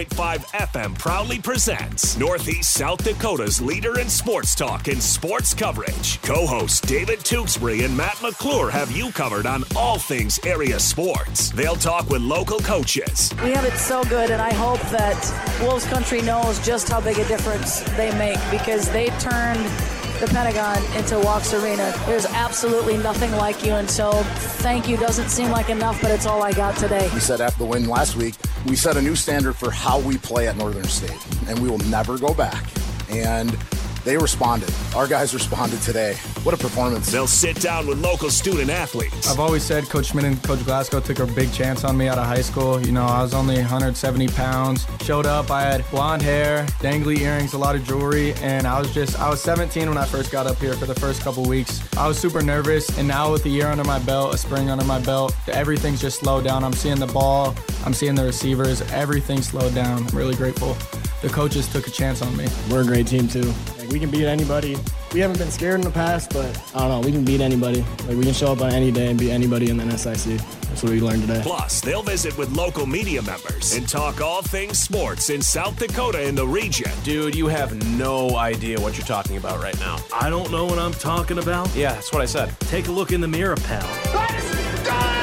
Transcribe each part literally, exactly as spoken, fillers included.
point five F M proudly presents Northeast South Dakota's leader in sports talk and sports coverage. Co-hosts David Tewksbury and Matt McClure have you covered on all things area sports. They'll talk with local coaches. We have it so good, and I hope that Wolves Country knows just how big a difference they make, because they turned the Pentagon into Walks Arena. There's absolutely nothing like you, and so thank you doesn't seem like enough, but it's all I got today. We said after the win last week, we set a new standard for how we play at Northern State, and we will never go back. And they responded. Our guys responded today. What a performance. They'll sit down with local student athletes. I've always said Coach Schmidt and Coach Glasgow took a big chance on me out of high school. You know, I was only one hundred seventy pounds. Showed up, I had blonde hair, dangly earrings, a lot of jewelry, and I was just, I was seventeen when I first got up here for the first couple weeks. I was super nervous, and now with a year under my belt, a spring under my belt, everything's just slowed down. I'm seeing the ball, I'm seeing the receivers, everything's slowed down. I'm really grateful. The coaches took a chance on me. We're a great team, too. Like, we can beat anybody. We haven't been scared in the past, but I don't know, we can beat anybody. Like, we can show up on any day and beat anybody in the N S I C. That's what we learned today. Plus, they'll visit with local media members and talk all things sports in South Dakota and the region. Dude, you have no idea what you're talking about right now. I don't know what I'm talking about? Yeah, that's what I said. Take a look in the mirror, pal. Let's go!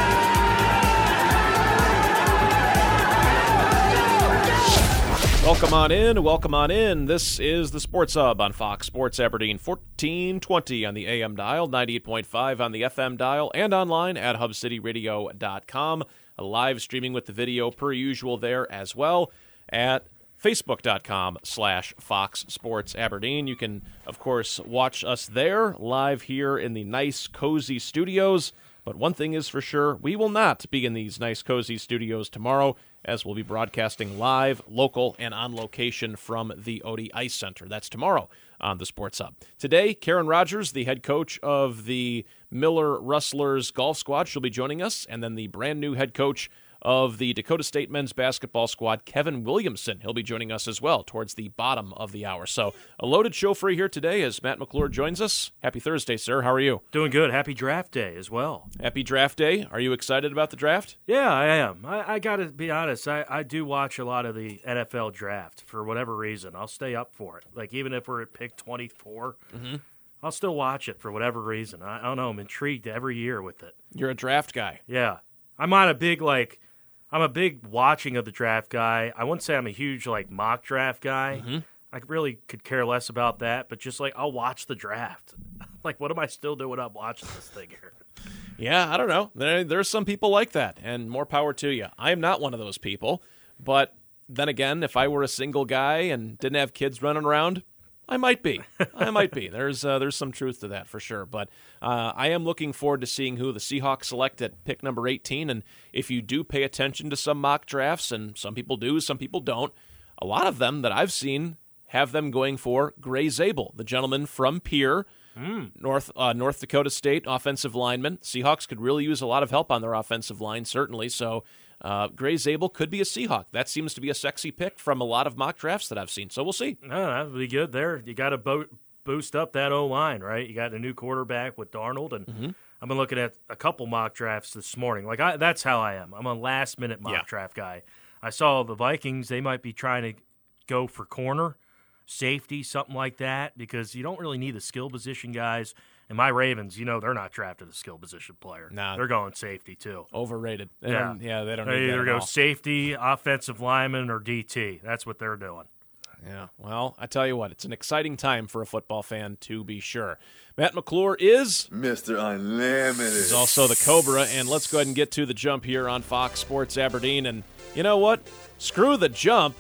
Welcome on in, welcome on in. This is the Sports Hub on Fox Sports Aberdeen, fourteen twenty on the A M dial, ninety-eight point five on the F M dial, and online at hub city radio dot com. A live streaming with the video per usual there as well at facebook.com slash Fox Sports Aberdeen. You can, of course, watch us there live here in the nice, cozy studios. But one thing is for sure, we will not be in these nice, cozy studios tomorrow, as we'll be broadcasting live, local, and on location from the Odie Ice Center. That's tomorrow on the Sports Hub. Today, Karen Rogers, the head coach of the Miller Rustlers golf squad, she'll be joining us, and then the brand new head coach of the Dakota State men's basketball squad, Kevin Williamson. He'll be joining us as well towards the bottom of the hour. So a loaded show for you here today as Matt McClure joins us. Happy Thursday, sir. How are you? Doing good. Happy draft day as well. Happy draft day. Are you excited about the draft? Yeah, I am. I, I got to be honest. I, I do watch a lot of the N F L draft for whatever reason. I'll stay up for it. Like, even if we're at pick twenty-four, mm-hmm. I'll still watch it for whatever reason. I, I don't know. I'm intrigued every year with it. You're a draft guy. Yeah. I'm not a big, like... I'm a big watching of the draft guy. I wouldn't say I'm a huge, like, mock draft guy. Mm-hmm. I really could care less about that, but just, like, I'll watch the draft. Like, what am I still doing up watching this thing here? Yeah, I don't know. There, there's some people like that, and more power to you. I am not one of those people, but then again, if I were a single guy and didn't have kids running around, I might be. I might be. There's uh, there's some truth to that for sure. But uh, I am looking forward to seeing who the Seahawks select at pick number eighteen. And if you do pay attention to some mock drafts, and some people do, some people don't, a lot of them that I've seen have them going for Gray Zabel, the gentleman from Pierre, mm. North uh, North Dakota State offensive lineman. Seahawks could really use a lot of help on their offensive line, certainly. So Uh, Gray Zabel could be a Seahawk. That seems to be a sexy pick from a lot of mock drafts that I've seen. So we'll see. No, that would be good there. You got to bo- boost up that O-line, right? You got a new quarterback with Darnold, and mm-hmm. I've been looking at a couple mock drafts this morning. Like I, that's how I am. I'm a last-minute mock yeah. draft guy. I saw the Vikings. They might be trying to go for corner, safety, something like that, because you don't really need the skill position guys. And my Ravens, you know, they're not drafted a skill position player. Nah. They're going safety, too. Overrated. They yeah. Don't, yeah, they don't They need either that go at all. safety, offensive lineman, or D T. That's what they're doing. Yeah, well, I tell you what, it's an exciting time for a football fan, to be sure. Matt McClure is... Mister Unlimited. He's also the Cobra, and let's go ahead and get to the jump here on Fox Sports Aberdeen. And you know what? Screw the jump.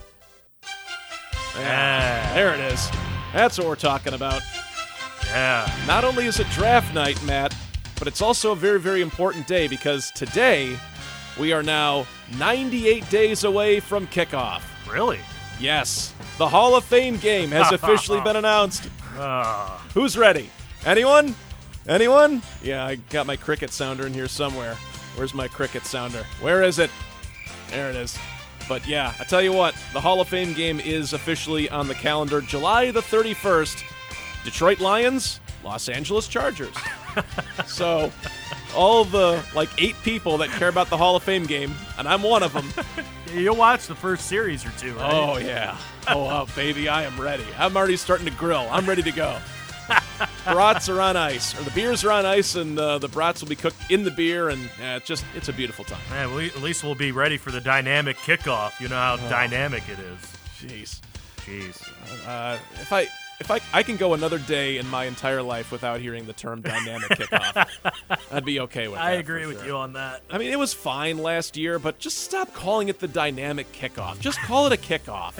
Yeah, there it is. That's what we're talking about. Yeah. Not only is it draft night, Matt, but it's also a very, very important day because today we are now ninety-eight days away from kickoff. Really? Yes. The Hall of Fame game has officially been announced. Uh. Who's ready? Anyone? Anyone? Yeah, I got my cricket sounder in here somewhere. Where's my cricket sounder? Where is it? There it is. But yeah, I tell you what, the Hall of Fame game is officially on the calendar July the thirty-first. Detroit Lions, Los Angeles Chargers. So all the like eight people that care about the Hall of Fame game, and I'm one of them. You'll watch the first series or two, right? Oh, yeah. Oh, oh, baby, I am ready. I'm already starting to grill. I'm ready to go. Brats are on ice, or the beers are on ice, and uh, the brats will be cooked in the beer, and uh, it's just it's a beautiful time. Man, we, at least we'll be ready for the dynamic kickoff. You know how oh. dynamic it is. Jeez. Jeez. Uh, if I if I I can go another day in my entire life without hearing the term dynamic kickoff, I'd be okay with that. I agree with sure. you on that. I mean, it was fine last year, but just stop calling it the dynamic kickoff. Just call it a kickoff.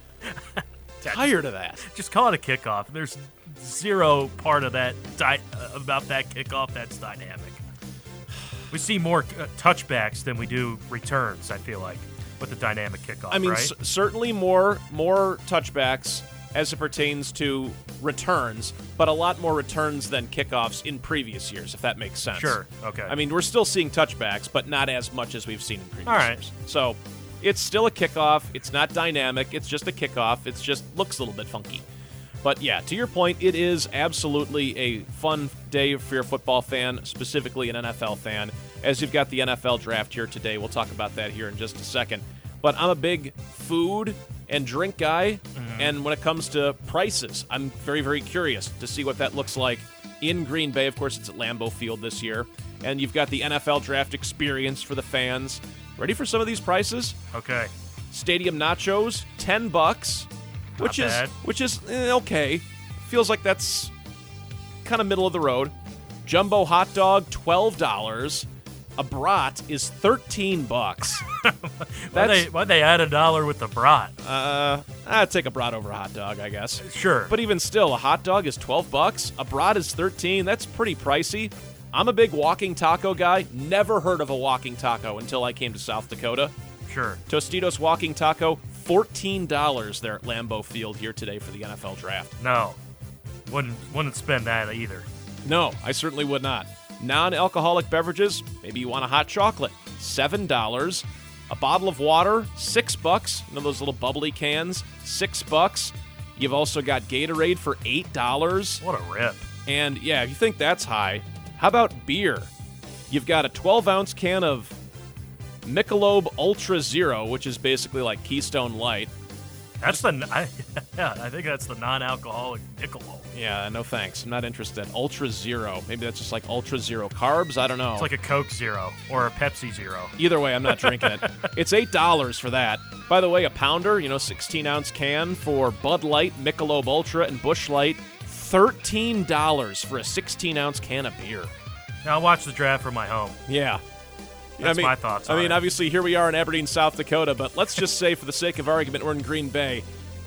Tired of that. Just call it a kickoff. There's zero part of that di- about that kickoff that's dynamic. We see more uh, touchbacks than we do returns, I feel like, with the dynamic kickoff, I mean, right? c- certainly more more touchbacks as it pertains to returns, but a lot more returns than kickoffs in previous years, if that makes sense. Sure, okay. I mean, we're still seeing touchbacks, but not as much as we've seen in previous All right. years. So it's still a kickoff. It's not dynamic. It's just a kickoff. It just looks a little bit funky. But yeah, to your point, it is absolutely a fun day for your football fan, specifically an N F L fan, as you've got the N F L draft here today. We'll talk about that here in just a second. But I'm a big food and drink guy, mm-hmm. and when it comes to prices, I'm very, very curious to see what that looks like in Green Bay. Of course, it's at Lambeau Field this year, and you've got the N F L draft experience for the fans. Ready for some of these prices? Okay. Stadium nachos, ten bucks. Not Which bad. is which is eh, okay. Feels like that's kind of middle of the road. Jumbo hot dog, twelve dollars. A brat is thirteen bucks. why they why they add a dollar with the brat? Uh, I'd take a brat over a hot dog, I guess. Sure. But even still, a hot dog is twelve bucks. A brat is thirteen. That's pretty pricey. I'm a big walking taco guy. Never heard of a walking taco until I came to South Dakota. Sure. Tostitos walking taco, fourteen dollars there at Lambeau Field here today for the N F L draft. No. Wouldn't wouldn't spend that either. No, I certainly would not. Non-alcoholic beverages, maybe you want a hot chocolate, seven dollars. A bottle of water, six bucks. You know those little bubbly cans, six bucks. You've also got Gatorade for eight dollars. What a rip. And yeah, if you think that's high, how about beer? You've got a twelve-ounce can of Michelob Ultra Zero, which is basically like Keystone Light. That's the I, yeah, I think that's the non-alcoholic Michelob. Yeah, no thanks. I'm not interested. Ultra Zero. Maybe that's just like Ultra Zero carbs. I don't know. It's like a Coke Zero or a Pepsi Zero. Either way, I'm not drinking it. It's eight dollars for that. By the way, a pounder, you know, sixteen-ounce can for Bud Light, Michelob Ultra, and Busch Light, thirteen dollars for a sixteen-ounce can of beer. Now I'll watch the draft from my home. Yeah. That's I mean, my thoughts I on mean, it. obviously, here we are in Aberdeen, South Dakota, but let's just say, for the sake of argument, we're in Green Bay.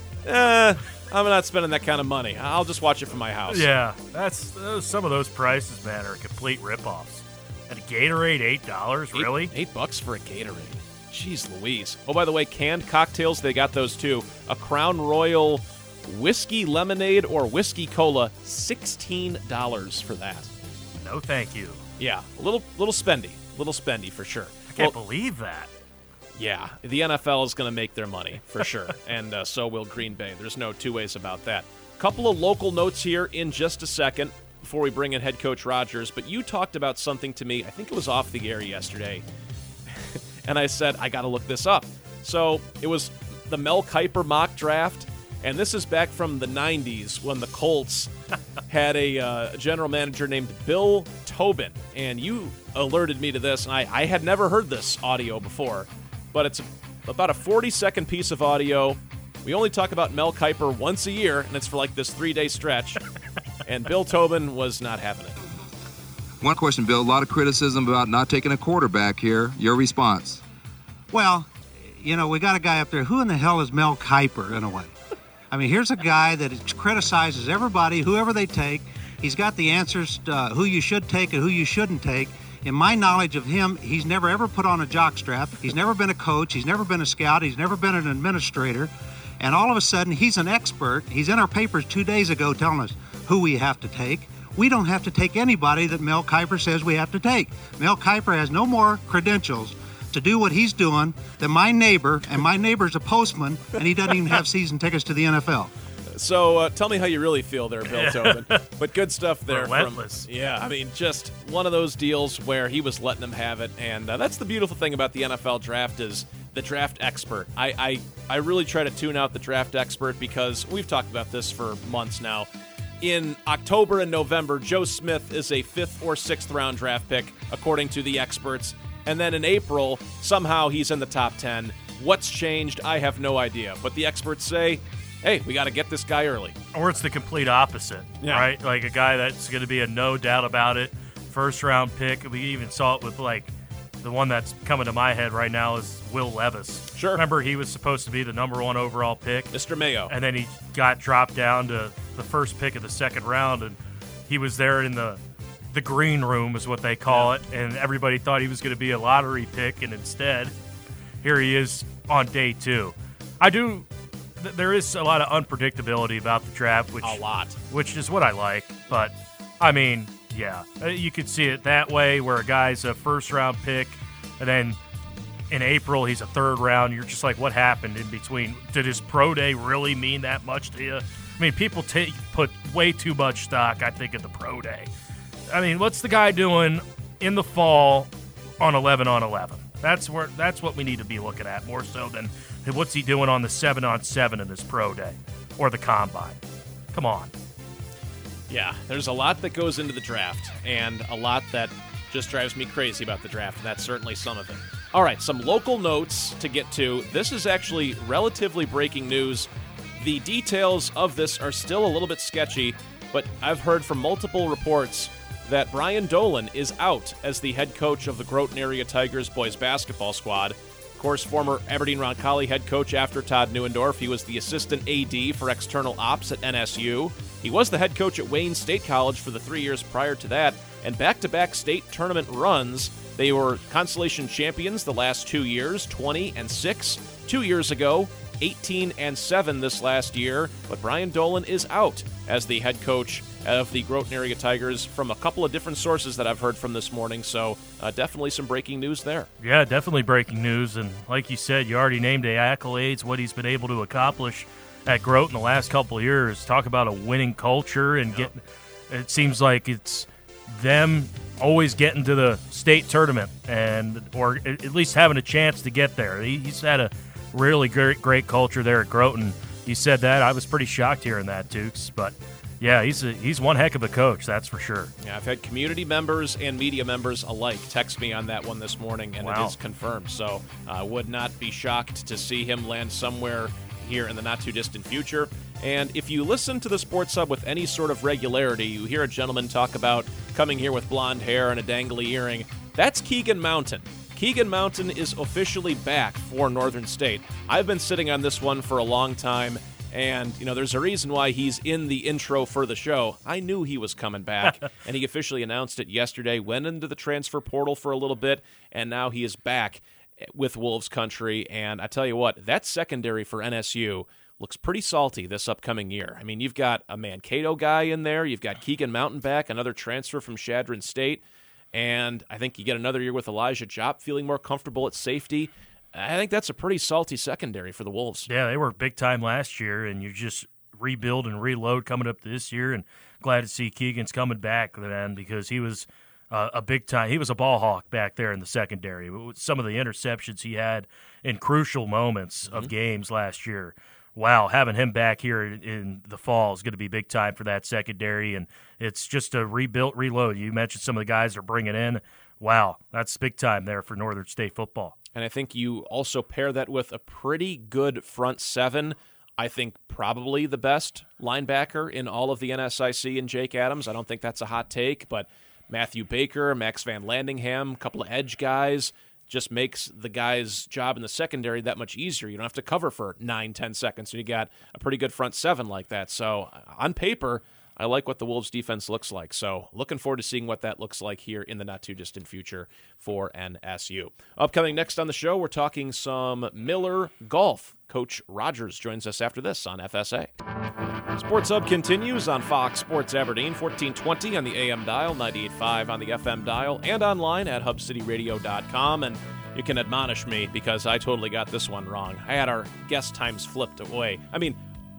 Eh, I'm not spending that kind of money. I'll just watch it from my house. Yeah, that's those, some of those prices, man, are complete ripoffs. And a Gatorade, eight dollars, Eight, really? Eight bucks for a Gatorade. Jeez Louise. Oh, by the way, canned cocktails, they got those too. A Crown Royal whiskey lemonade or whiskey cola, sixteen dollars for that. No, thank you. Yeah, a little, little spendy. Little spendy for sure. I can't Well, believe that. Yeah, the N F L is going to make their money, for sure, and uh, so will Green Bay. There's no two ways about that. Couple of local notes here in just a second before we bring in head coach Rodgers, but you talked about something to me, I think it was off the air yesterday, and I said, I got to look this up. So it was the Mel Kiper mock draft, and this is back from the nineties when the Colts had a uh, general manager named Bill Tobin, and you alerted me to this, and I, I had never heard this audio before. But it's about a forty-second piece of audio. We only talk about Mel Kiper once a year, and it's for like this three-day stretch. And Bill Tobin was not having it. One question, Bill. A lot of criticism about not taking a quarterback here. Your response? Well, you know, we got a guy up there. Who in the hell is Mel Kiper, in a way? I mean, here's a guy that criticizes everybody, whoever they take. He's got the answers to uh, who you should take and who you shouldn't take. In my knowledge of him, he's never ever put on a jockstrap. He's never been a coach. He's never been a scout. He's never been an administrator. And all of a sudden, he's an expert. He's in our papers two days ago telling us who we have to take. We don't have to take anybody that Mel Kiper says we have to take. Mel Kiper has no more credentials to do what he's doing than my neighbor, and my neighbor's a postman, and he doesn't even have season tickets to the N F L. So uh, tell me how you really feel there, Bill Tobin. But good stuff there. Relentless. From, yeah, I mean, just one of those deals where he was letting them have it. And uh, that's the beautiful thing about the N F L draft is the draft expert. I, I, I really try to tune out the draft expert because we've talked about this for months now. In October and November, Joe Smith is a fifth or sixth round draft pick, according to the experts. And then in April, somehow he's in the top ten. What's changed? I have no idea. But the experts say, hey, we got to get this guy early. Or it's the complete opposite, yeah. right? Like a guy that's going to be a no doubt about it, first round pick. We even saw it with like the one that's coming to my head right now is Will Levis. Sure. Remember, he was supposed to be the number one overall pick. Mister Mayo. And then he got dropped down to the first pick of the second round, and he was there in the the green room is what they call yeah. it, and everybody thought he was going to be a lottery pick, and instead, here he is on day two. I do th- there is a lot of unpredictability about the draft, which a lot, which is what I like. But I mean, yeah, you could see it that way, where a guy's a first round pick, and then in April he's a third round. You're just like, what happened in between? Did his pro day really mean that much to you? I mean, people take put way too much stock, I think, in the pro day. I mean, what's the guy doing in the fall on eleven on eleven? That's where that's what we need to be looking at more so than what's he doing on the seven on seven in his pro day or the combine. Come on. Yeah, there's a lot that goes into the draft and a lot that just drives me crazy about the draft, and that's certainly some of it. All right, some local notes to get to. This is actually relatively breaking news. The details of this are still a little bit sketchy, but I've heard from multiple reports that Brian Dolan is out as the head coach of the Groton Area Tigers boys basketball squad. Of course, former Aberdeen Roncalli head coach after Todd Neuendorf. He was the assistant A D for external ops at N S U. He was the head coach at Wayne State College for the three years prior to that, and back-to-back state tournament runs. They were consolation champions the last two years, twenty and six. Two years ago, eighteen and seven this last year, but Brian Dolan is out as the head coach of the Groton Area Tigers from a couple of different sources that I've heard from this morning, so uh, definitely some breaking news there. Yeah, definitely breaking news, and like you said, you already named the accolades, what he's been able to accomplish at Groton the last couple of years. Talk about a winning culture, and yep. get, it seems like it's them always getting to the state tournament, and or at least having a chance to get there. He, he's had a really great, great culture there at Groton. He said that. I was pretty shocked hearing that, Tukes, but yeah, he's a, he's one heck of a coach, that's for sure. Yeah, I've had community members and media members alike text me on that one this morning, and wow. it is confirmed. So I uh, would not be shocked to see him land somewhere here in the not-too-distant future. And if you listen to the Sports Hub with any sort of regularity, you hear a gentleman talk about coming here with blonde hair and a dangly earring. That's Keegan Mountain. Keegan Mountain is officially back for Northern State. I've been sitting on this one for a long time, and, you know, there's a reason why he's in the intro for the show. I knew he was coming back, and he officially announced it yesterday, went into the transfer portal for a little bit, and now he is back with Wolves Country. And I tell you what, that secondary for N S U looks pretty salty this upcoming year. I mean, you've got a Mankato guy in there, you've got Keegan Mountain back, another transfer from Chadron State, and I think you get another year with Elijah Jopp feeling more comfortable at safety. I think that's a pretty salty secondary for the Wolves. Yeah, they were big time last year, and you just rebuild and reload coming up this year, and glad to see Keegan's coming back then because he was uh, a big time. He was a ball hawk back there in the secondary. Some of the interceptions he had in crucial moments mm-hmm. of games last year. Wow, having him back here in the fall is going to be big time for that secondary, and it's just a rebuilt, reload. You mentioned some of the guys they're bringing in. Wow, that's big time there for Northern State football. And I think you also pair that with a pretty good front seven. I think probably the best linebacker in all of the N S I C in Jake Adams. I don't think that's a hot take, but Matthew Baker, Max Van Landingham, a couple of edge guys, just makes the guy's job in the secondary that much easier. You don't have to cover for nine, ten seconds, and you got a pretty good front seven like that. So on paper, I like what the Wolves' defense looks like. So looking forward to seeing what that looks like here in the not-too-distant future for N S U. Upcoming next on the show, we're talking some Miller golf. Coach Rogers joins us after this on F S A. Sports Hub continues on Fox Sports Aberdeen, fourteen twenty on the A M dial, ninety-eight point five on the F M dial, and online at hub city radio dot com. And you can admonish me because I totally got this one wrong. I had our guest times flipped away. I mean,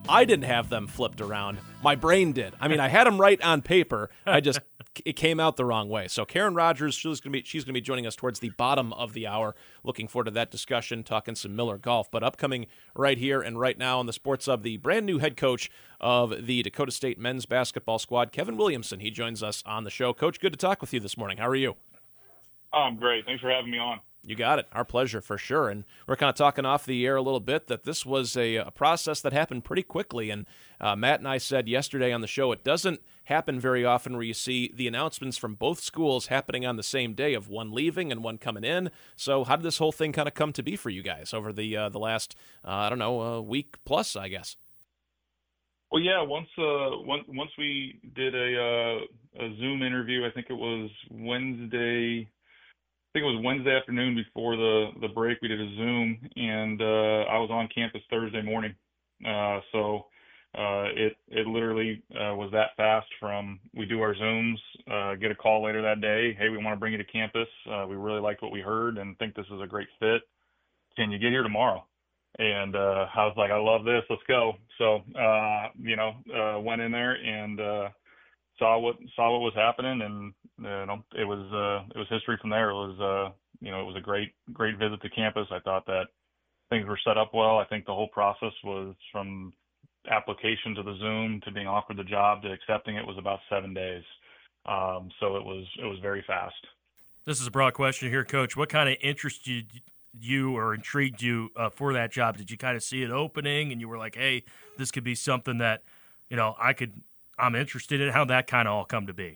I didn't have them flipped around. My brain did. I mean, I had them right on paper. I just it came out the wrong way. So Karen Rogers, she's going to be she's going to be joining us towards the bottom of the hour. Looking forward to that discussion, talking some Miller golf. But upcoming right here and right now on the Sports Hub, the brand new head coach of the Dakota State men's basketball squad, Kevin Williamson. He joins us on the show. Coach, good to talk with you this morning. How are you? Oh, I'm great. Thanks for having me on. You got it. Our pleasure, for sure. And we're kind of talking off the air a little bit that this was a, a process that happened pretty quickly. And uh, Matt and I said yesterday on the show, it doesn't happen very often where you see the announcements from both schools happening on the same day, of one leaving and one coming in. So how did this whole thing kind of come to be for you guys over the uh, the last, uh, I don't know, uh, week plus, I guess? Well, yeah, once uh, once, once we did a, uh, a Zoom interview, I think it was Wednesday I think it was Wednesday afternoon before the, the break. We did a Zoom, and uh, I was on campus Thursday morning. Uh, so uh, it it literally uh, was that fast. From we do our Zooms, uh, get a call later that day. Hey, we want to bring you to campus. Uh, we really liked what we heard and think this is a great fit. Can you get here tomorrow? And uh, I was like, I love this. Let's go. So uh, you know, uh, went in there and uh, saw what saw what was happening, and you know, it was uh, it was history from there. It was uh, you know, it was a great great visit to campus. I thought that things were set up well. I think the whole process was, from application to the Zoom to being offered the job to accepting it, was about seven days. Um, so it was it was very fast. This is a broad question here, Coach. What kind of interested you or intrigued you uh, for that job? Did you kind of see it opening and you were like, hey, this could be something that, you know, I could I'm interested in? How'd that kind of all come to be?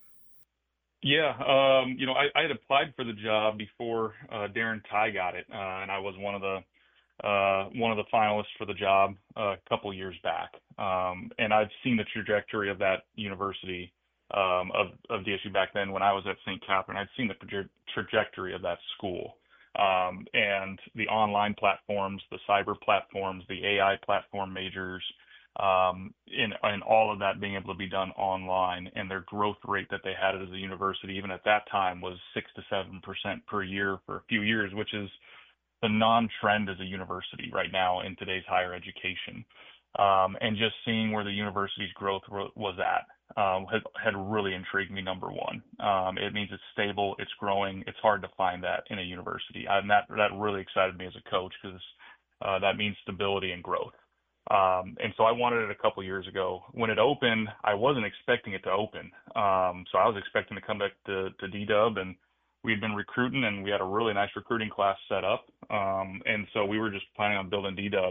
Yeah, um, you know, I, I had applied for the job before uh, Darren Ty got it, uh, and I was one of the uh, one of the finalists for the job uh, a couple years back. Um, and I'd seen the trajectory of that university, um, of, of D S U back then when I was at Saint Catherine. I'd seen the traje- trajectory of that school, um, and the online platforms, the cyber platforms, the A I platform majors, um, in, and all of that being able to be done online, and their growth rate that they had as a university, even at that time, was six to seven percent per year for a few years, which is the non-trend as a university right now in today's higher education. Um, and just seeing where the university's growth was at um, had, had really intrigued me, number one. Um, it means it's stable, it's growing, it's hard to find that in a university. And that, that really excited me as a coach, because uh, that means stability and growth. Um, and so I wanted it a couple years ago. When it opened, I wasn't expecting it to open. Um, so I was expecting to come back to, to D-Dub, and we had been recruiting, and we had a really nice recruiting class set up. Um, and so we were just planning on building D-Dub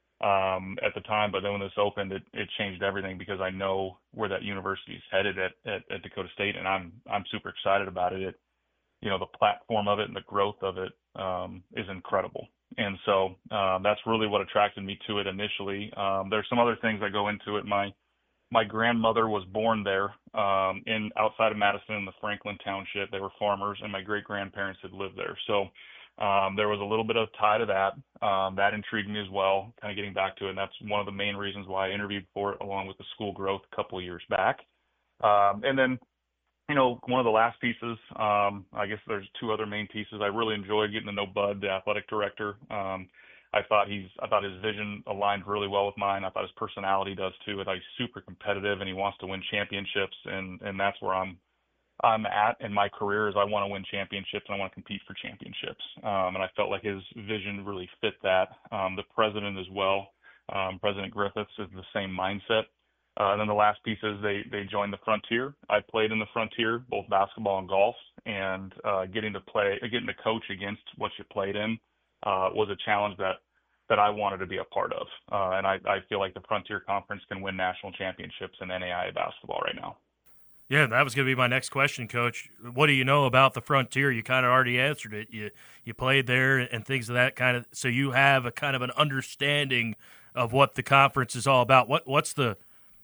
um, at the time. But then when this opened, it, it changed everything, because I know where that university is headed at, at, at Dakota State, and I'm I'm super excited about it. It, you know, the platform of it and the growth of it um, is incredible. And so um, that's really what attracted me to it initially. Um, there's some other things that go into it. My my grandmother was born there um, in outside of Madison in the Franklin Township. They were farmers, and my great grandparents had lived there. So um, there was a little bit of tie to that. Um, that intrigued me as well, kind of getting back to it. And that's one of the main reasons why I interviewed for it, along with the school growth a couple of years back. Um, and then, you know, one of the last pieces, um, I guess there's two other main pieces. I really enjoyed getting to know Bud, the athletic director. Um, I thought he's, I thought his vision aligned really well with mine. I thought his personality does too. I thought he's super competitive, and he wants to win championships. And, and that's where I'm, I'm at in my career, is I want to win championships, and I want to compete for championships. Um, and I felt like his vision really fit that. Um, the president as well, um, President Griffiths, is the same mindset. Uh, and then the last piece is they, they joined the Frontier. I played in the Frontier, both basketball and golf, and uh, getting to play, getting to coach against what you played in uh, was a challenge that, that I wanted to be a part of. Uh, and I, I feel like the Frontier Conference can win national championships in N A I A basketball right now. Yeah, that was going to be my next question, Coach. What do you know about the Frontier? You kind of already answered it. You you played there and things of that kind of, so you have a kind of an understanding of what the conference is all about. What what's the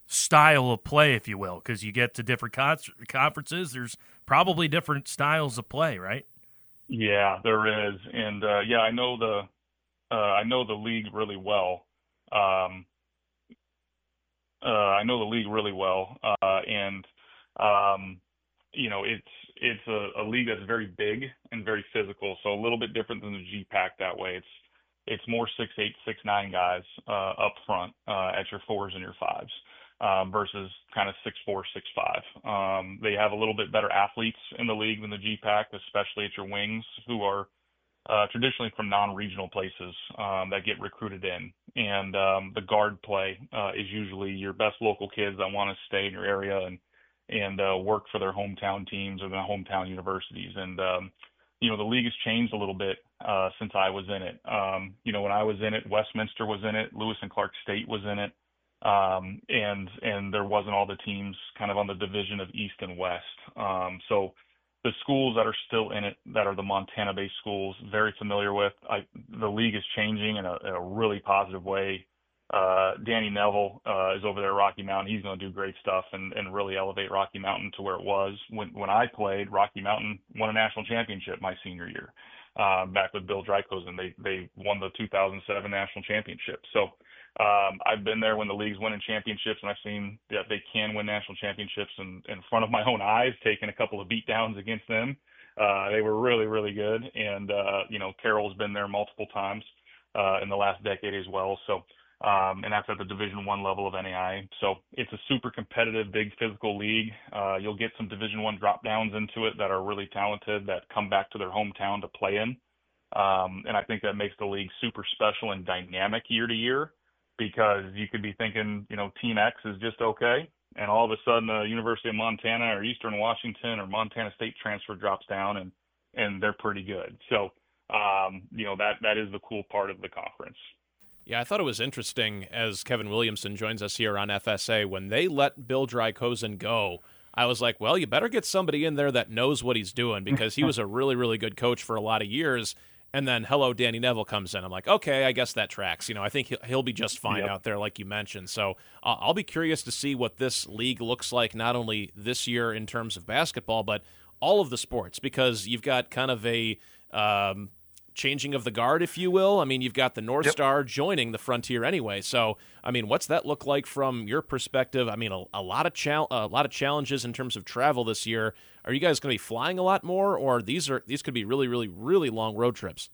style of play, if you will, because you get to different con- conferences, there's probably different styles of play, right? Yeah, there is, and uh, yeah, I know the uh, I know the league really well. Um, uh, I know the league really well, uh, and um, you know, it's it's a, a league that's very big and very physical, so a little bit different than the G PAC that way. It's it's more six eight, six nine guys uh, up front uh, at your fours and your fives um, versus kind of six four, six five. Um, they have a little bit better athletes in the league than the G PAC, especially at your wings, who are uh, traditionally from non-regional places um, that get recruited in. And um, the guard play uh, is usually your best local kids that want to stay in your area and and uh, work for their hometown teams or their hometown universities. And, um, you know, the league has changed a little bit uh, since I was in it. Um, you know, when I was in it, Westminster was in it, Lewis and Clark State was in it, um, and and there wasn't all the teams kind of on the division of East and West. Um, so the schools that are still in it, that are the Montana-based schools, very familiar with. I, the league is changing in a, in a really positive way. Uh, Danny Neville uh, is over there at Rocky Mountain. He's going to do great stuff and, and really elevate Rocky Mountain to where it was. When when I played, Rocky Mountain won a national championship my senior year, uh, back with Bill Drykosen. They they won the two thousand seven national championship. So um, I've been there when the league's winning championships, and I've seen that they can win national championships in, in front of my own eyes, taking a couple of beatdowns against them. Uh, they were really, really good. And, uh, you know, Carroll's been there multiple times uh, in the last decade as well. So Um, and that's at the Division One level of N A I A. So it's a super competitive, big physical league. Uh, you'll get some Division One drop downs into it that are really talented that come back to their hometown to play in. Um, and I think that makes the league super special and dynamic year to year, because you could be thinking, you know, Team X is just okay, and all of a sudden the University of Montana or Eastern Washington or Montana State transfer drops down and, and they're pretty good. So, um, you know, that that is the cool part of the conference. Yeah, I thought it was interesting as Kevin Williamson joins us here on F S A. When they let Bill Drykosen go, I was like, well, you better get somebody in there that knows what he's doing, because he was a really, really good coach for a lot of years. And then, hello, Danny Neville comes in. I'm like, okay, I guess that tracks. You know, I think he'll, he'll be just fine yep. out there, like you mentioned. So uh, I'll be curious to see what this league looks like, not only this year in terms of basketball, but all of the sports, because you've got kind of a um, changing of the guard, if you will. I mean, you've got the North yep. Star joining the Frontier anyway. So, I mean, what's that look like from your perspective? I mean, a, a lot of chal- a lot of challenges in terms of travel this year. Are you guys going to be flying a lot more, or these are these could be really, really, really long road trips?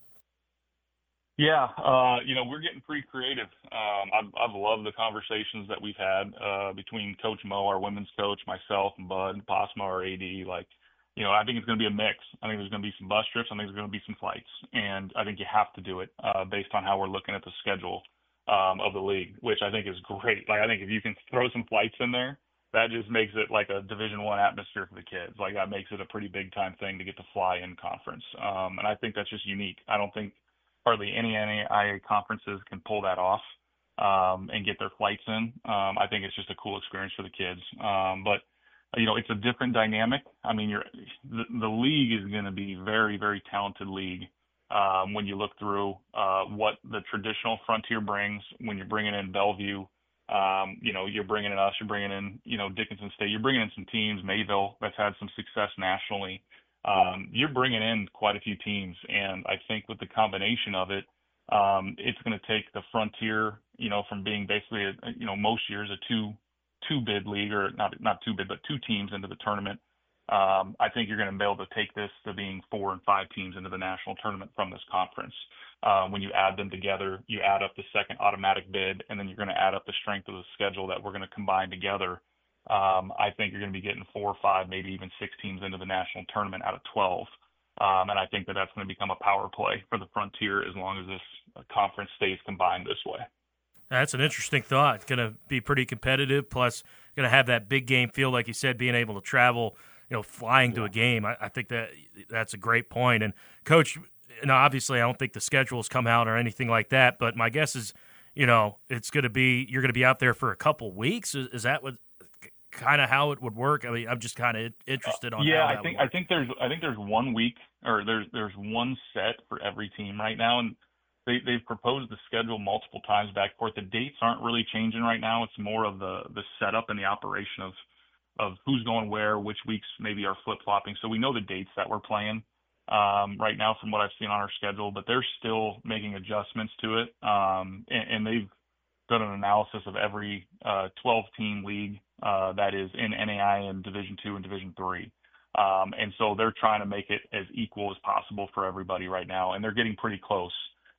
Yeah, uh, you know, we're getting pretty creative. Um, I've, I've loved the conversations that we've had uh, between Coach Mo, our women's coach, myself, and Bud, and Posma, our A D. Like, you know, I think it's going to be a mix. I think there's going to be some bus trips. I think there's going to be some flights. And I think you have to do it uh, based on how we're looking at the schedule um, of the league, which I think is great. Like, I think if you can throw some flights in there, that just makes it like a Division One atmosphere for the kids. Like, that makes it a pretty big time thing to get to fly in conference. Um, and I think that's just unique. I don't think hardly any N A I A conferences can pull that off um, and get their flights in. Um, I think it's just a cool experience for the kids. Um, but you know, it's a different dynamic. I mean, you're, the, the league is going to be very, very talented league um, when you look through uh, what the traditional Frontier brings. When you're bringing in Bellevue, um, you know, you're bringing in us, you're bringing in, you know, Dickinson State, you're bringing in some teams, Mayville, that's had some success nationally. Um, you're bringing in quite a few teams, and I think with the combination of it, um, it's going to take the Frontier, you know, from being basically, a, you know, most years a two two bid league, or not not two bid, but two teams into the tournament. Um, I think you're going to be able to take this to being four and five teams into the national tournament from this conference. Uh, when you add them together, you add up the second automatic bid, and then you're going to add up the strength of the schedule that we're going to combine together. Um, I think you're going to be getting four or five, maybe even six teams into the national tournament out of twelve. Um, and I think that that's going to become a power play for the Frontier as long as this conference stays combined this way. That's an interesting thought. It's going to be pretty competitive, plus going to have that big game feel, like you said, being able to travel, you know, flying yeah. to a game. I, I think that that's a great point. And, Coach, you know, obviously I don't think the schedule's come out or anything like that, but my guess is, you know, it's going to be – you're going to be out there for a couple weeks. Is, is that what kind of how it would work? I mean, I'm just kind of interested on uh, yeah, how that I think would work. I think there's I think there's one week or there's there's one set for every team right now, and They, they've proposed the schedule multiple times back and forth. The dates aren't really changing right now. It's more of the, the setup and the operation of, of who's going where, which weeks maybe are flip-flopping. So we know the dates that we're playing um, right now from what I've seen on our schedule, but they're still making adjustments to it. Um, and, and they've done an analysis of every uh, twelve-team league uh, that is in N A I A and Division Two and Division Three. Um, and so they're trying to make it as equal as possible for everybody right now, and they're getting pretty close.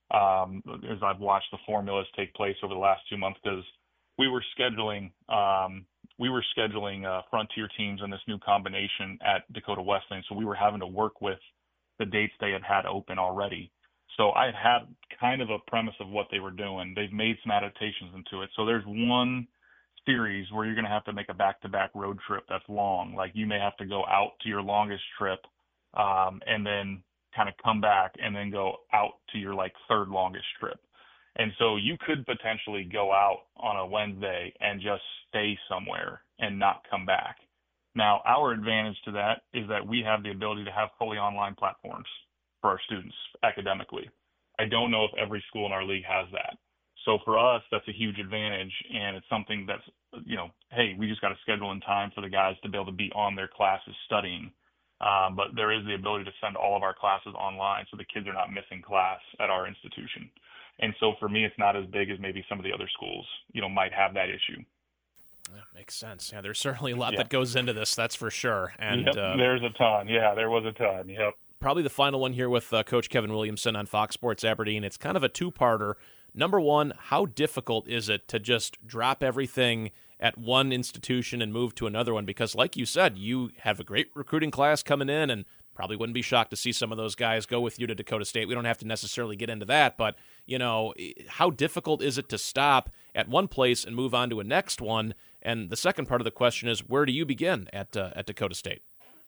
um, as I've watched the formulas take place over the last two months, because we were scheduling um, we were scheduling uh, Frontier teams in this new combination at Dakota Wesleyan, so we were having to work with the dates they had had open already. So I had kind of a premise of what they were doing. They've made some adaptations into it. So there's one series where you're going to have to make a back-to-back road trip that's long. Like you may have to go out to your longest trip um, and then kind of come back and then go out to your like third longest trip. And so you could potentially go out on a Wednesday and just stay somewhere and not come back. Now, our advantage to that is that we have the ability to have fully online platforms for our students academically. I don't know if every school in our league has that. So for us, that's a huge advantage, and it's something that's, you know, hey, we just got to schedule in time for the guys to be able to be on their classes studying. Um, but there is the ability to send all of our classes online so the kids are not missing class at our institution. And so for me, it's not as big as maybe some of the other schools, you know, might have that issue. That makes sense. Yeah, there's certainly a lot yeah. that goes into this, that's for sure. And yep, uh, there's a ton. Yeah, there was a ton. Yep. Probably the final one here with uh, Coach Kevin Williamson on Fox Sports Aberdeen. It's kind of a two-parter. Number one, how difficult is it to just drop everything at one institution and move to another one? Because like you said, you have a great recruiting class coming in, and probably wouldn't be shocked to see some of those guys go with you to Dakota State. We don't have to necessarily get into that, but, you know, how difficult is it to stop at one place and move on to a next one? And the second part of the question is, where do you begin at uh, at Dakota State?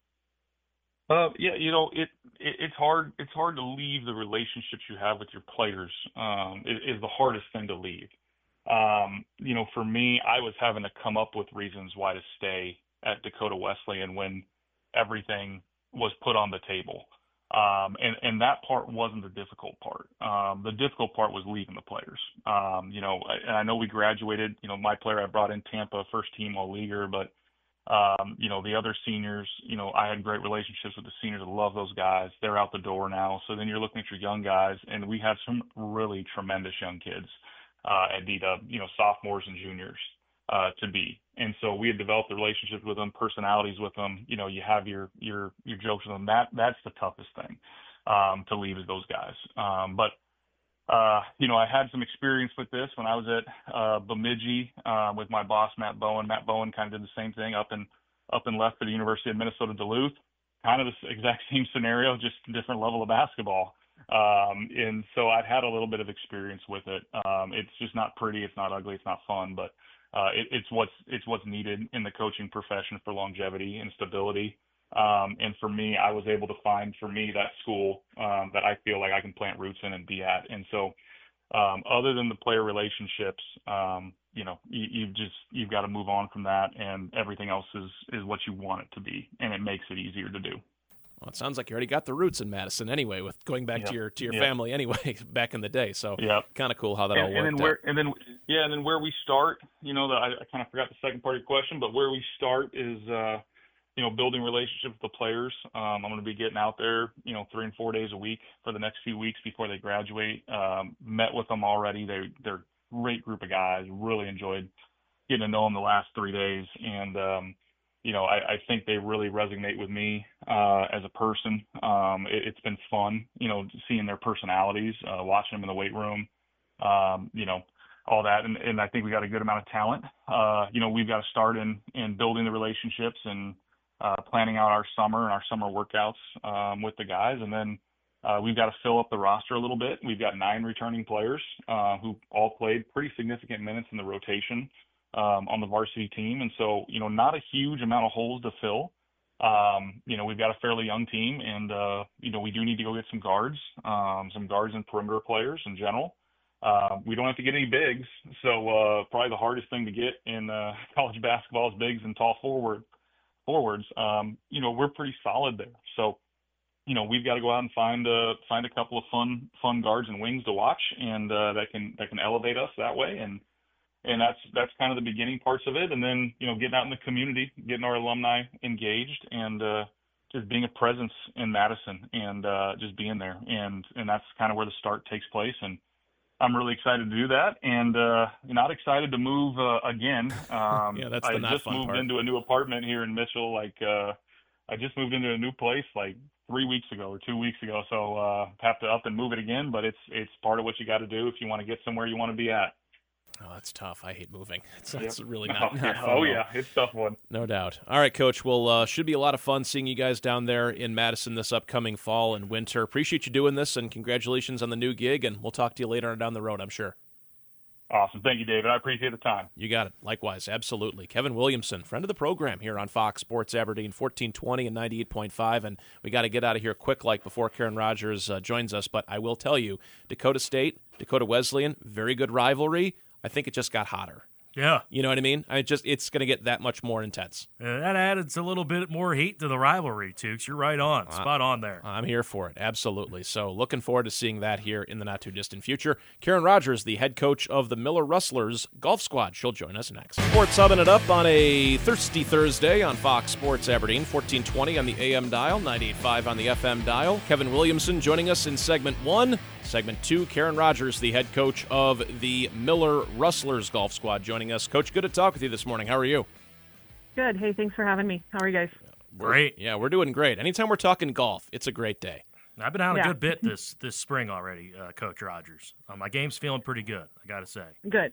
Uh, yeah, you know, it, it it's hard. It's hard to leave the relationships you have with your players. Um, it is the hardest thing to leave. Um, you know, for me, I was having to come up with reasons why to stay at Dakota Wesleyan when everything was put on the table. Um, and, and that part wasn't the difficult part. Um, the difficult part was leaving the players. Um, you know, and I know we graduated, you know, my player I brought in Tampa, first team all-leaguer, but Um, you know, the other seniors, you know, I had great relationships with the seniors. I love those guys. They're out the door now. So then you're looking at your young guys, and we have some really tremendous young kids uh, at D-Dub, you know, sophomores and juniors uh, to be. And so we had developed a relationship with them, personalities with them. You know, you have your your your jokes with them. That that's the toughest thing um, to leave is those guys. Um, but Uh, you know, I had some experience with this when I was at uh, Bemidji uh, with my boss, Matt Bowen. Matt Bowen kind of did the same thing up and up and left for the University of Minnesota Duluth. Kind of the exact same scenario, just a different level of basketball. Um, and so I've had a little bit of experience with it. Um, it's just not pretty, it's not ugly, it's not fun, but uh, it, it's what's it's what's needed in the coaching profession for longevity and stability. Um, and for me, I was able to find for me that school um, that I feel like I can plant roots in and be at. And so um, other than the player relationships, um, you know, you, you've just, you've got to move on from that, and everything else is, is what you want it to be. And it makes it easier to do. Well, it sounds like you already got the roots in Madison anyway, with going back yep. to your to your yep. family anyway back in the day. So yep. kind of cool how that and, all worked and then where, out. And then, yeah, and then where we start, you know, the, I, I kind of forgot the second part of your question, but where we start is, uh, you know, building relationships with the players. Um, I'm going to be getting out there, you know, three and four days a week for the next few weeks before they graduate. Um, met with them already. They, they're a great group of guys. Really enjoyed getting to know them the last three days. And, um, you know, I, I think they really resonate with me uh, as a person. Um, it, it's been fun, you know, seeing their personalities, uh, watching them in the weight room, um, you know, all that. And, and I think we got a good amount of talent. Uh, you know, we've got to start in, in building the relationships and, Uh, planning out our summer and our summer workouts um, with the guys. And then uh, we've got to fill up the roster a little bit. We've got nine returning players uh, who all played pretty significant minutes in the rotation um, on the varsity team. And so, you know, not a huge amount of holes to fill. Um, you know, we've got a fairly young team, and, uh, you know, we do need to go get some guards, um, some guards and perimeter players in general. Uh, we don't have to get any bigs. So uh, probably the hardest thing to get in uh, college basketball is bigs and tall forward. forwards, um, you know, we're pretty solid there. So, you know, we've got to go out and find uh, find a couple of fun fun guards and wings to watch, and uh, that can that can elevate us that way. And and that's that's kind of the beginning parts of it. And then, you know, getting out in the community, getting our alumni engaged, and uh, just being a presence in Madison, and uh, just being there. And and that's kind of where the start takes place. And I'm really excited to do that, and uh, not excited to move uh, again. Um, yeah, that's the I not just fun moved part. into a new apartment here in Mitchell. Like uh, I just moved into a new place like three weeks ago or two weeks ago. So uh, have to up and move it again, but it's it's part of what you got to do if you want to get somewhere you want to be at. Oh, that's tough. I hate moving. It's, Yep. it's really not, oh, not yeah. fun. Oh, though. yeah. It's a tough one. No doubt. All right, Coach. Well, uh, should be a lot of fun seeing you guys down there in Madison this upcoming fall and winter. Appreciate you doing this, and congratulations on the new gig, and we'll talk to you later on down the road, I'm sure. Awesome. Thank you, David. I appreciate the time. You got it. Likewise. Absolutely. Kevin Williamson, friend of the program here on Fox Sports Aberdeen, fourteen twenty and ninety-eight point five. And we got to get out of here quick, like before Karen Rogers uh, joins us. But I will tell you, Dakota State, Dakota Wesleyan, very good rivalry. I think it just got hotter. Yeah. You know what I mean? I just It's going to get that much more intense. Uh, that added a little bit more heat to the rivalry, Tukes. You're right on. Uh, Spot on there. I'm here for it. Absolutely. So looking forward to seeing that here in the not-too-distant future. Karen Rogers, the head coach of the Miller Rustlers golf squad. She'll join us next. Sports Hubbing it up on a thirsty Thursday on Fox Sports Aberdeen, fourteen twenty on the A M dial, ninety-eight point five on the F M dial. Kevin Williamson joining us in segment one. Segment two, Karen Rogers, the head coach of the Miller Rustlers golf squad, joining us. Coach, good to talk with you this morning. How are you? Good. Hey, thanks for having me. How are you guys? Great. Yeah, we're doing great. Anytime we're talking golf, it's a great day. I've been out Yeah. a good bit this this spring already, uh, Coach Rogers. Uh, my game's feeling pretty good, I got to say. Good.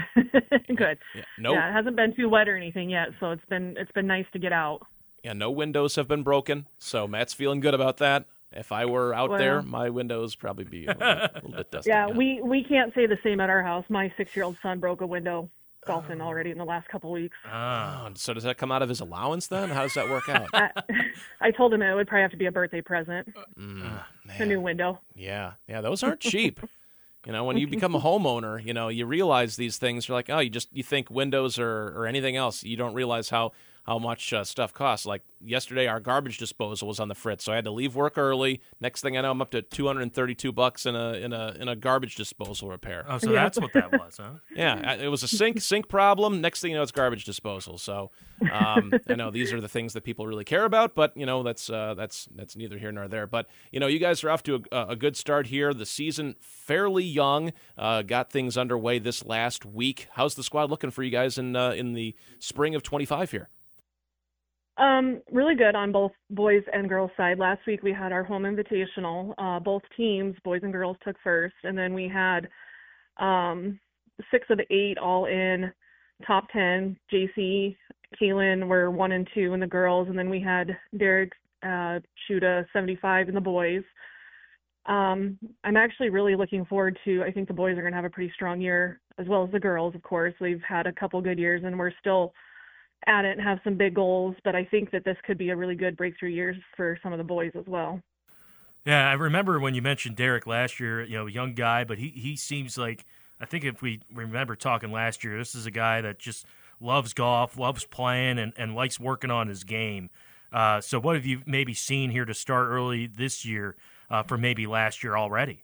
Good. Yeah, no, Yeah, it hasn't been too wet or anything yet, so it's been it's been nice to get out. yeah, no windows have been broken, so Matt's feeling good about that. If I were out Well- there, my windows probably be a little, a little bit dusty. Yeah, we we can't say the same at our house. My six-year-old son broke a window golfing already in the last couple weeks. Ah. Oh, so does that come out of his allowance then? How does that work out? I, I told him it would probably have to be a birthday present, Mm, a new man. window. Yeah, yeah, those aren't cheap. You know, when you become a homeowner, you know, you realize these things. You're like, oh, you just you think windows or, or anything else. You don't realize how how much uh, stuff costs. Like yesterday, our garbage disposal was on the fritz, so I had to leave work early. Next thing I know, I'm up to two hundred thirty-two bucks in a in a in a garbage disposal repair. Oh, so that's what that was, huh? Yeah, I- it was a sink sink problem. Next thing you know, it's garbage disposal. So um, I know these are the things that people really care about, but you know that's uh, that's that's neither here nor there. But you know, you guys are off to a, a good start here. The season fairly young. Uh, got things underway this last week. How's the squad looking for you guys in uh, in the spring of twenty-five here? Um, really good on both boys and girls side. Last week we had our home invitational. Uh, both teams, boys and girls, took first, and then we had um, six of the eight all in top ten. J C, Kaylin were one and two in the girls, and then we had Derek uh, shoot a seventy-five in the boys. Um, I'm actually really looking forward to. I think the boys are going to have a pretty strong year, as well as the girls. Of course, we've had a couple good years, and we're still at it and have some big goals, but I think that this could be a really good breakthrough year for some of the boys as well. Yeah, I remember when you mentioned Derek last year, you know, young guy, but he, he seems like, I think if we remember talking last year, this is a guy that just loves golf, loves playing, and, and likes working on his game. Uh, so what have you maybe seen here to start early this year uh, from maybe last year already?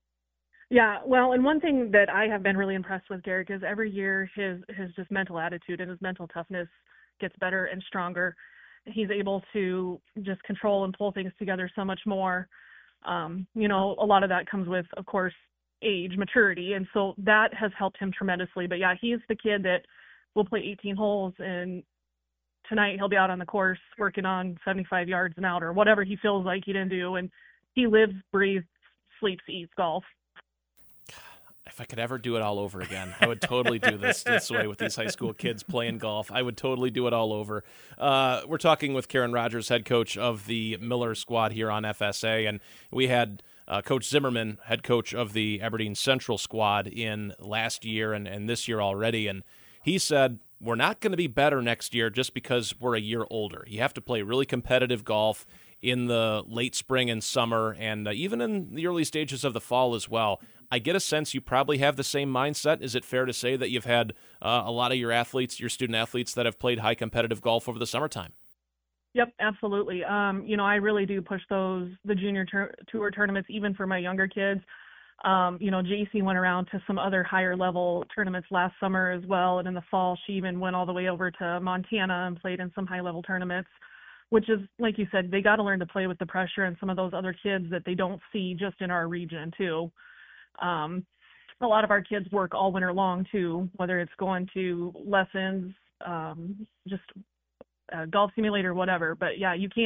Yeah, well, and one thing that I have been really impressed with Derek is every year his his just mental attitude and his mental toughness gets better and stronger. He's able to just control and pull things together so much more. Um, you know, a lot of that comes with, of course, age, maturity, and so that has helped him tremendously. But yeah, he's the kid that will play eighteen holes, and tonight he'll be out on the course working on seventy-five yards and out or whatever he feels like he didn't do, and he lives, breathes, sleeps, eats golf. If I could ever do it all over again, I would totally do this this way with these high school kids playing golf. I would totally do it all over. Uh, we're talking with Karen Rogers, head coach of the Miller squad here on F S A, and we had uh, Coach Zimmerman, head coach of the Aberdeen Central squad, in last year and, and this year already, and he said, we're not going to be better next year just because we're a year older. You have to play really competitive golf in the late spring and summer, and uh, even in the early stages of the fall as well. I get a sense you probably have the same mindset. Is it fair to say that you've had uh, a lot of your athletes, your student athletes, that have played high competitive golf over the summertime? Yep, absolutely. Um, you know, I really do push those, the junior tur- tour tournaments, even for my younger kids. Um, you know, J C went around to some other higher level tournaments last summer as well. And in the fall, she even went all the way over to Montana and played in some high level tournaments, which is, like you said, they got to learn to play with the pressure and some of those other kids that they don't see just in our region too. Um, a lot of our kids work all winter long too, whether it's going to lessons, um, just a golf simulator, whatever. But yeah, you can't,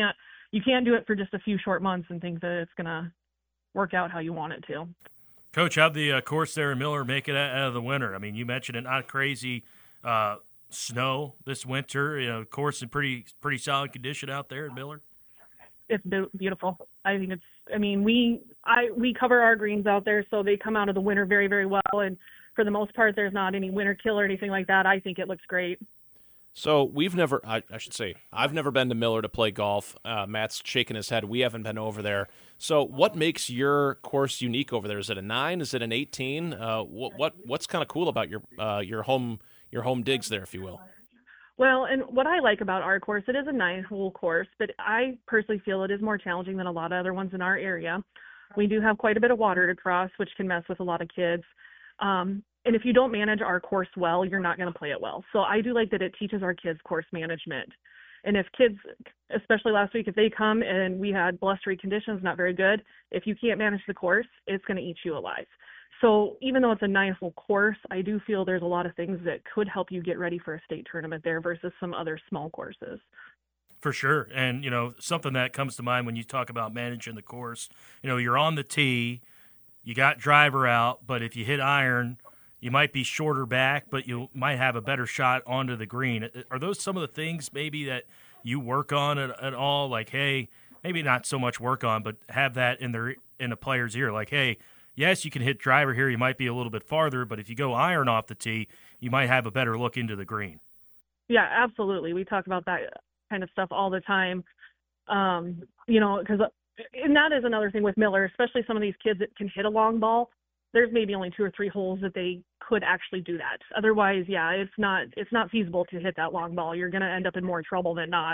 you can't do it for just a few short months and think that it's going to work out how you want it to. Coach, how'd the uh, course there in Miller make it out of the winter? I mean, you mentioned it, not crazy uh, snow this winter. You know, course in pretty pretty solid condition out there in Miller. It's beautiful. I think it's. I mean, we I we cover our greens out there, so they come out of the winter very very well. And for the most part, there's not any winter kill or anything like that. I think it looks great. So we've never, I, I should say, I've never been to Miller to play golf. Uh, Matt's shaking his head. We haven't been over there. So what makes your course unique over there? Is it a nine? Is it an eighteen? Uh, what, what what's kind of cool about your uh, your home your home digs there, if you will? Well, and what I like about our course, it is a nine-hole course, but I personally feel it is more challenging than a lot of other ones in our area. We do have quite a bit of water to cross, which can mess with a lot of kids. Um, and if you don't manage our course well, you're not going to play it well. So I do like that it teaches our kids course management. And if kids, especially last week, if they come and we had blustery conditions, not very good, if you can't manage the course, it's going to eat you alive. So even though it's a nine-hole course, I do feel there's a lot of things that could help you get ready for a state tournament there versus some other small courses. For sure. And, you know, something that comes to mind when you talk about managing the course, you know, you're on the tee, you got driver out, but if you hit iron, you might be shorter back, but you might have a better shot onto the green. Are those some of the things maybe that you work on at, at all? Like, hey, maybe not so much work on, but have that in their in a player's ear. Like, hey, yes, you can hit driver here. You might be a little bit farther, but if you go iron off the tee, you might have a better look into the green. Yeah, absolutely. We talk about that kind of stuff all the time. Um, you know, because and that is another thing with Miller, especially some of these kids that can hit a long ball. There's maybe only two or three holes that they could actually do that. Otherwise, yeah, it's not it's not feasible to hit that long ball. You're going to end up in more trouble than not.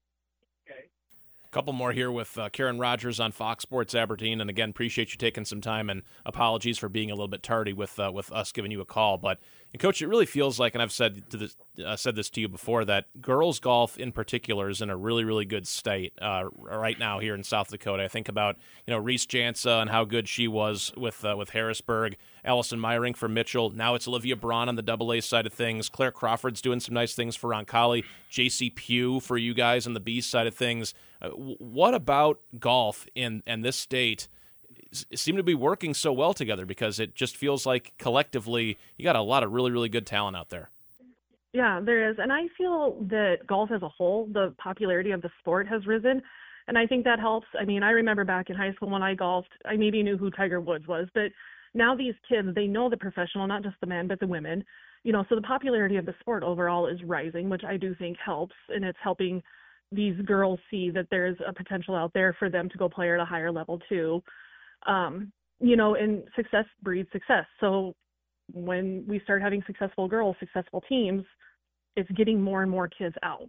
Couple more here with uh, Karen Rogers on Fox Sports Aberdeen, and again, appreciate you taking some time, and apologies for being a little bit tardy with uh, with us giving you a call. But, and Coach, it really feels like, and I've said to this, uh, said this to you before, that girls golf in particular is in a really, really good state uh, right now here in South Dakota. I think about you know Reese Jansa and how good she was with uh, with Harrisburg, Allison Meyerink for Mitchell. Now it's Olivia Braun on the double A side of things. Claire Crawford's doing some nice things for Roncalli. J C Pugh for you guys on the B side of things. Uh, what about golf in and this state seem to be working so well together? Because it just feels like collectively you got a lot of really, really good talent out there. Yeah, there is. And I feel that golf as a whole, the popularity of the sport has risen. And I think that helps. I mean, I remember back in high school when I golfed, I maybe knew who Tiger Woods was, but now these kids, they know the professional, not just the men, but the women. You know, so the popularity of the sport overall is rising, which I do think helps. And it's helping these girls see that there's a potential out there for them to go play at a higher level too. Um, you know, and success breeds success. So when we start having successful girls, successful teams, it's getting more and more kids out.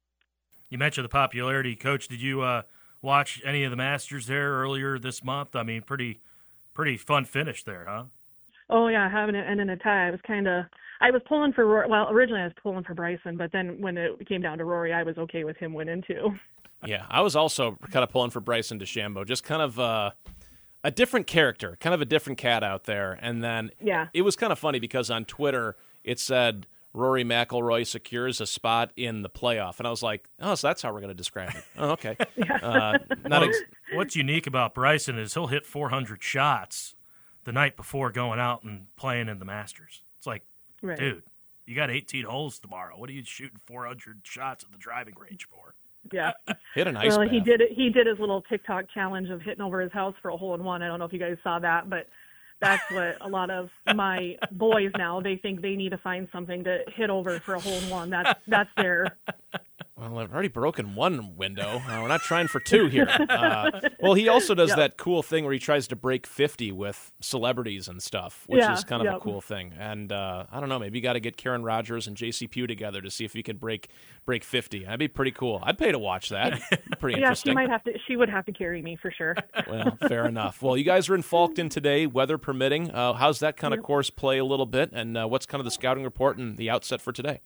You mentioned the popularity. Coach, did you uh, watch any of the Masters there earlier this month? I mean, pretty pretty fun finish there, huh? Oh, yeah, having it end in a tie. I was kind of – I was pulling for Rory. Well, originally I was pulling for Bryson, but then when it came down to Rory, I was okay with him winning too. Yeah, I was also kind of pulling for Bryson DeChambeau, just kind of uh, a different character, kind of a different cat out there. And then yeah. It was kind of funny because on Twitter it said Rory McIlroy secures a spot in the playoff. And I was like, oh, so that's how we're going to describe it. Oh, okay. yeah. uh, not well, ex- what's unique about Bryson is he'll hit four hundred shots the night before going out and playing in the Masters. It's like, right. Dude, you got eighteen holes tomorrow. What are you shooting four hundred shots at the driving range for? Yeah. Hit an ice Well, bath. he did it. He did his little TikTok challenge of hitting over his house for a hole in one. I don't know if you guys saw that, but that's what a lot of my boys now, they think they need to find something to hit over for a hole in one. That's that's their. Well, I've already broken one window. Uh, we're not trying for two here. Uh, well, he also does yep. that cool thing where he tries to break fifty with celebrities and stuff, which yeah, is kind of yep. a cool thing. And uh, I don't know, maybe you got to get Karen Rogers and J C Pugh together to see if you can break break fifty. That'd be pretty cool. I'd pay to watch that. Pretty yeah, interesting. she might have to. She would have to carry me for sure. Well, fair enough. Well, you guys are in Falkton today, weather permitting. Uh, how's that kind of yep. course play a little bit? And uh, what's kind of the scouting report and the outset for today?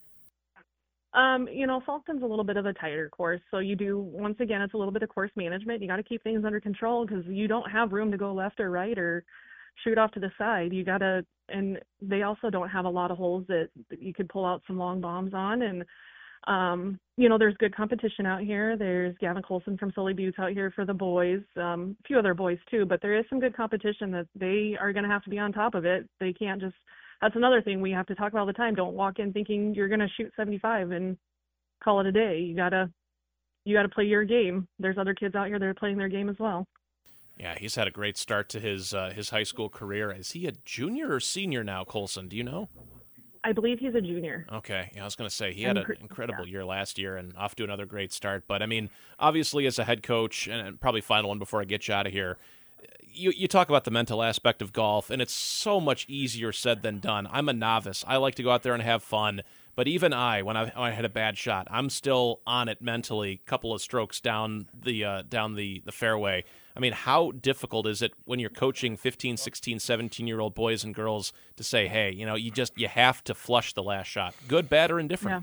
Um, you know, Falkton's a little bit of a tighter course, so you do, once again, it's a little bit of course management. You got to keep things under control because you don't have room to go left or right or shoot off to the side. You got to, and they also don't have a lot of holes that you could pull out some long bombs on. And Um, you know, there's good competition out here. There's Gavin Colson from Sully Butte out here for the boys, um, a few other boys too, but there is some good competition that they are going to have to be on top of it. They can't just, that's another thing we have to talk about all the time. Don't walk in thinking you're going to shoot seventy-five and call it a day. You gotta, you gotta play your game. There's other kids out here that are playing their game as well. Yeah, he's had a great start to his uh, his high school career. Is he a junior or senior now, Colson? Do you know? I believe he's a junior. Okay, yeah, I was going to say he had an incredible yeah. year last year and off to another great start. But, I mean, obviously as a head coach, and probably final one before I get you out of here, you, you talk about the mental aspect of golf, and it's so much easier said than done. I'm a novice. I like to go out there and have fun. But even I, when I, when I had a bad shot, I'm still on it mentally, a couple of strokes down the uh, down the, the fairway. I mean, how difficult is it when you're coaching fifteen, sixteen, seventeen-year-old boys and girls to say, hey, you know, you just you have to flush the last shot, good, bad, or indifferent?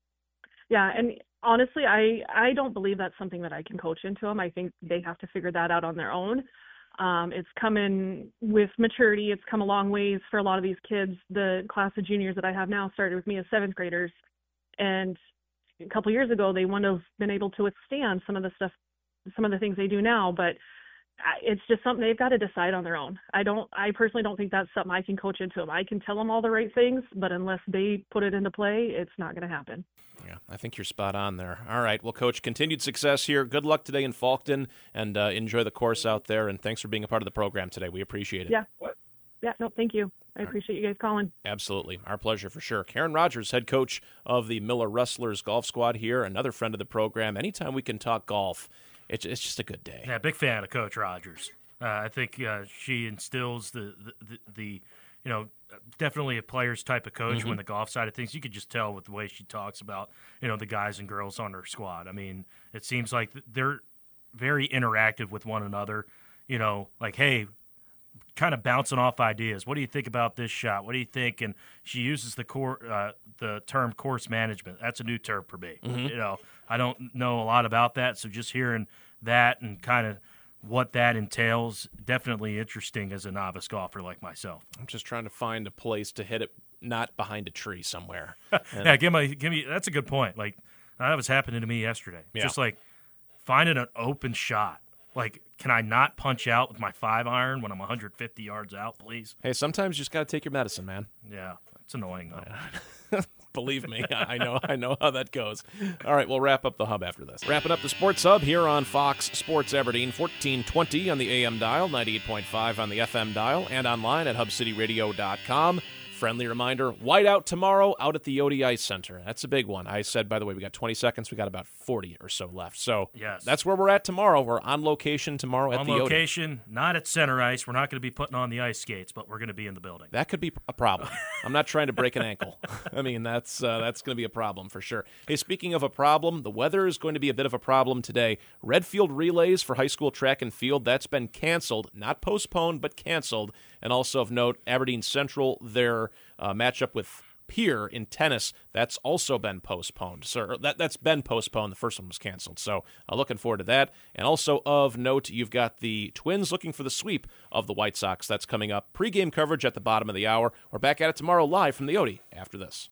Yeah, yeah and honestly, I, I don't believe that's something that I can coach into them. I think they have to figure that out on their own. Um, it's come in with maturity. It's come a long ways for a lot of these kids. The class of juniors that I have now started with me as seventh graders. And a couple years ago, they wouldn't have been able to withstand some of the stuff, some of the things they do now. But it's just something they've got to decide on their own. I don't, I personally don't think that's something I can coach into them. I can tell them all the right things, but unless they put it into play, it's not going to happen. Yeah, I think you're spot on there. All right, well, Coach, continued success here. Good luck today in Falkton, and uh, enjoy the course out there, and thanks for being a part of the program today. We appreciate it. Yeah, yeah, no, thank you. I appreciate you guys calling. Absolutely. Our pleasure for sure. Karen Rogers, head coach of the Miller Wrestlers golf squad here, another friend of the program. Anytime we can talk golf, it's, it's just a good day. Yeah, big fan of Coach Rogers. Uh, I think uh, she instills the, the, the, the, you know, definitely a player's type of coach Mm-hmm. when the golf side of things. You could just tell with the way she talks about, you know, the guys and girls on her squad. I mean, it seems like they're very interactive with one another, you know, like, hey, kind of bouncing off ideas. What do you think about this shot? What do you think? And she uses the core, uh, the term course management. That's a new term for me. Mm-hmm. You know, I don't know a lot about that, so just hearing that and kind of what that entails, definitely interesting as a novice golfer like myself. I'm just trying to find a place to hit it, not behind a tree somewhere. yeah, give me, give me. That's a good point. Like that was happening to me yesterday. Yeah. Just like finding an open shot. Like, can I not punch out with my five iron when I'm one hundred fifty yards out, please? Hey, sometimes you just got to take your medicine, man. Yeah, it's annoying though. Believe me, I know I know how that goes. All right, we'll wrap up the hub after this. Wrapping up the Sports Hub here on Fox Sports Aberdeen, fourteen twenty on the A M dial, ninety-eight point five on the F M dial, and online at hub city radio dot com. Friendly reminder, whiteout tomorrow out at the Yodi Ice Center. That's a big one. I said, by the way, we got twenty seconds. We got about forty or so left. So yes. That's where we're at tomorrow. We're on location tomorrow at on the Yodi. On location, not at center ice. We're not going to be putting on the ice skates, but we're going to be in the building. That could be a problem. I'm not trying to break an ankle. I mean, that's uh, that's going to be a problem for sure. Hey, speaking of a problem, the weather is going to be a bit of a problem today. Redfield relays for high school track and field, that's been canceled. Not postponed, but canceled. And also of note, Aberdeen Central, their uh, matchup with Pier in tennis, that's also been postponed. So that, that's been postponed. The first one was canceled. So uh, looking forward to that. And also of note, you've got the Twins looking for the sweep of the White Sox. That's coming up. Pre-game coverage at the bottom of the hour. We're back at it tomorrow live from the Yodi after this.